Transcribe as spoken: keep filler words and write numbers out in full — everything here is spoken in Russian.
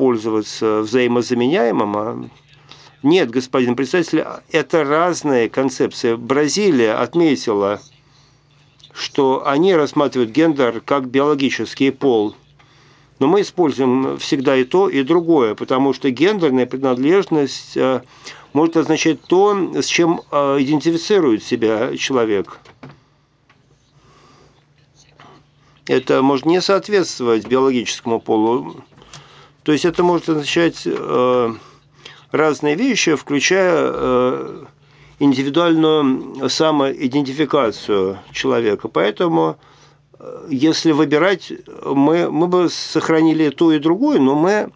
пользоваться взаимозаменяемым, а нет, господин председатель, это разные концепции. Бразилия отметила, что они рассматривают гендер как биологический пол. Но мы используем всегда и то, и другое, потому что гендерная принадлежность может означать то, с чем идентифицирует себя человек. Это может не соответствовать биологическому полу. То есть это может означать разные вещи, включая индивидуальную самоидентификацию человека. Поэтому, если выбирать, мы, мы бы сохранили и то, и другое, но мы